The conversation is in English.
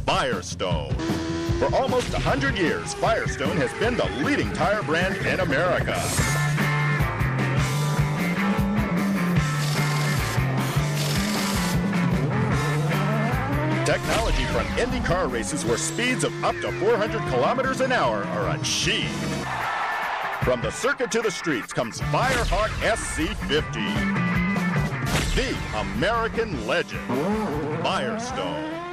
Firestone. For almost 100 years, Firestone has been the leading tire brand in America. Technology from Indy car races where speeds of up to 400 kilometers an hour are achieved. From the circuit to the streets comes Firehawk SC50. The American legend, Firestone.